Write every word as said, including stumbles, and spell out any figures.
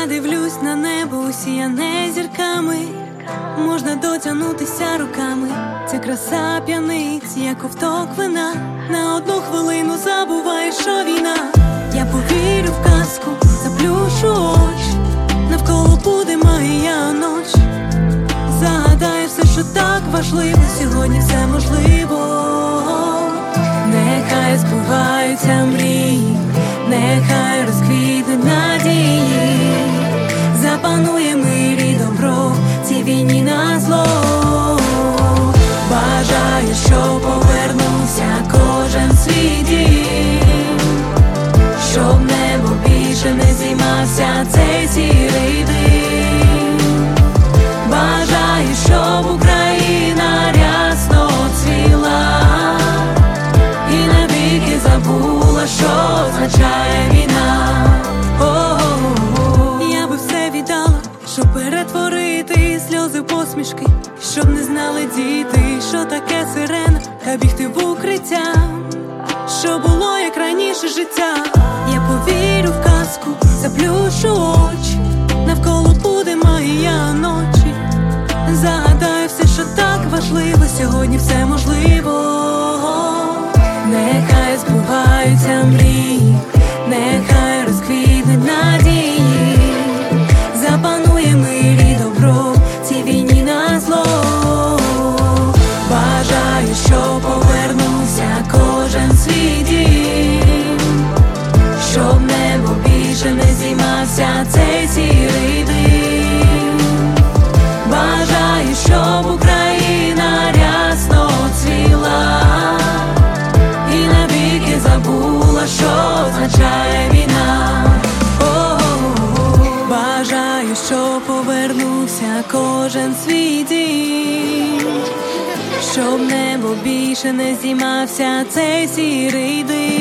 дивлюсь на небо, усіяне зірками, можна дотягнутися руками. Ця краса п'янить, як ковток вина. На одну хвилину забуваєш, що війна. Я повірю в казку, заплющу очі, навколо буде магія ночі. Загадаю все, що так важливо, сьогодні все можливо. Нехай збуваються мрії, нехай розквітнуть надії. Запанує мир і добро цій війні на зло. Бажаю, щоб повернувся кожен свій дім, щоб небо більше не зіймався цей сірий дим. Бажаю, щоб Україна рясно цвіла і навіки забула, що означає війна. О-о-о. Я би все віддала, щоб перетворити сльози в посмішки, щоб не знали діти, що таке сирена, та бігти в укриття, що було як раніше життя. Я повірю в казку, заплющу очі, навколо буде магія ночі. Загадаю все, що так важливо, сьогодні все можливо. Нехай збуваються мрії, нехай розквітнуть надії. Запанує мир і добро цій війні на зло. Бажаю, щоб повернувся кожен свій дім, щоб небо більше не зіймався цей сірий дим. Бажаю, щоб Україна рясно цвіла і навіки забула, що означає війна. О-о-о. Бажаю, щоб повернувся кожен свій дім, щоб небо більше не зіймався цей сірий дим.